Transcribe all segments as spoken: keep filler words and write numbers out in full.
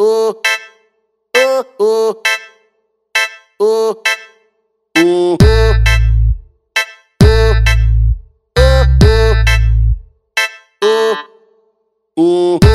oh, oh, oh, oh, oh, oh, oh,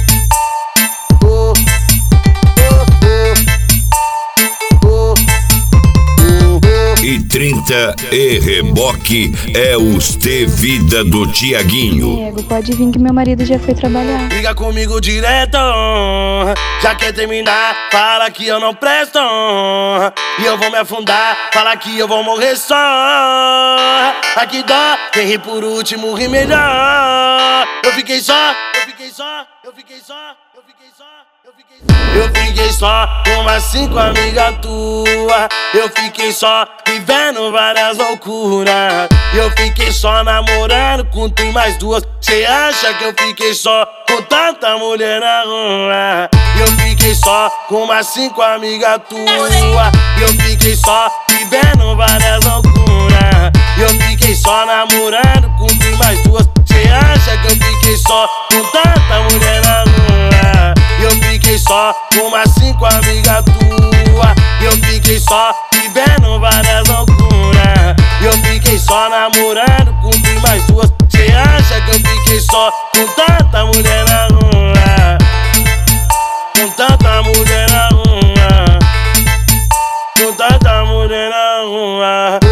E trinta e reboque é os T Vida do Tiaguinho. Diego, pode vir que meu marido já foi trabalhar. Liga comigo direto, já quer terminar, fala que eu não presto. E eu vou me afundar, fala que eu vou morrer só. Aqui dó, quem ri por último ri melhor. Eu fiquei só, eu fiquei só, eu fiquei só, eu fiquei só, eu fiquei só. Eu fiquei só com umas cinco amigas tuas. Eu fiquei só vivendo várias loucuras. Eu fiquei só namorando com tu e mais duas. Cê acha que eu fiquei só com tanta mulher na rua? Eu fiquei só com umas cinco amigas tuas. Eu fiquei só vivendo várias loucuras. Eu fiquei só namorando com tu e mais duas. Cê acha que eu fiquei só com tanta mulher na rua? Eu fiquei só com umas cinco amigas tuas. Eu fiquei só vivendo várias loucuras. Eu fiquei só namorando com tu e mais duas. Cê acha que eu fiquei só com tanta mulher na rua? Com tanta mulher na rua. Com tanta mulher na rua.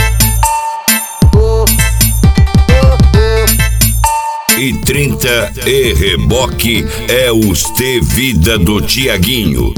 E trinta e reboque é os T Vida do Tiaguinho.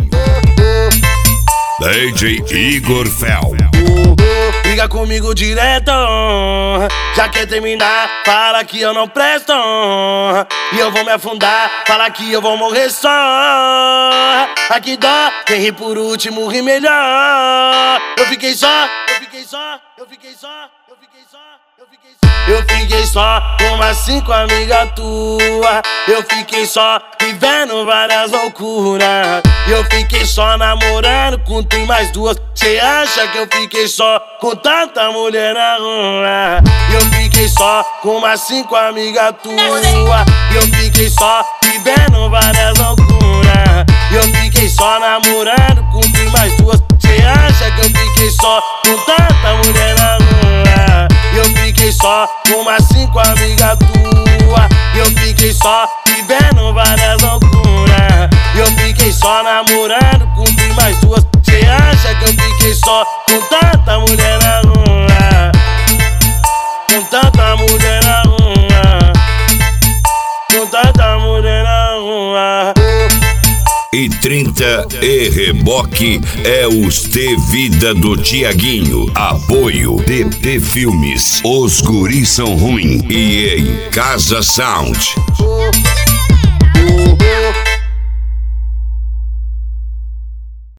D J Igor Fel. Liga comigo direto, já quer terminar, fala que eu não presto. E eu vou me afundar, fala que eu vou morrer só. Aqui dó, quem ri por último ri melhor. Eu fiquei só, eu fiquei só, eu fiquei só, eu fiquei só, eu fiquei só. Eu fiquei só com umas cinco amigas tuas. Eu fiquei só vivendo várias loucuras. Eu fiquei só namorando com tu e mais duas. Cê acha que eu fiquei só com tanta mulher na rua? Eu fiquei só com umas cinco amigas tuas. Eu fiquei só vivendo várias loucuras. Eu fiquei só namorando com tu e mais duas. Cê acha que eu fiquei só com tanta mulher na rua? Eu fiquei só com umas cinco amigas tuas. Eu fiquei só vivendo várias loucuras. Eu fiquei só namorando com tu e mais duas. Cê acha que eu fiquei só com tanta mulher na rua? Com tanta mulher na rua. Com tanta mulher na rua. E trinta e reboque é os T Vida do Tiaguinho. Apoio D P Filmes. Os guris são ruim. E em Casa Sound.